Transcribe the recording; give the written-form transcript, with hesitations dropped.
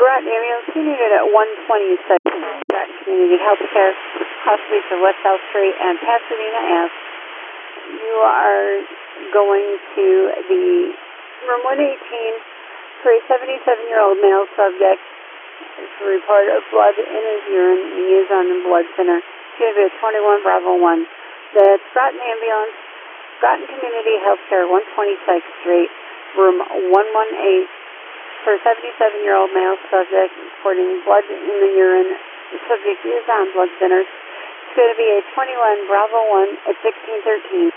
Groton Ambulance, you needed at 126 Groton Community Health Care, cross streets of West South Street and Pasadena Ave. You are going to the room 118 for a 77-year-old male subject to report of blood in his urine. He is on the blood thinner. It's going to be a 21 Bravo 1. That's Groton Ambulance, Groton Community Health Care, 126th Street, room 118. For a 77-year-old male subject reporting blood in the urine. The subject is on blood thinners. It's going to be a 21 Bravo 1 at 1613.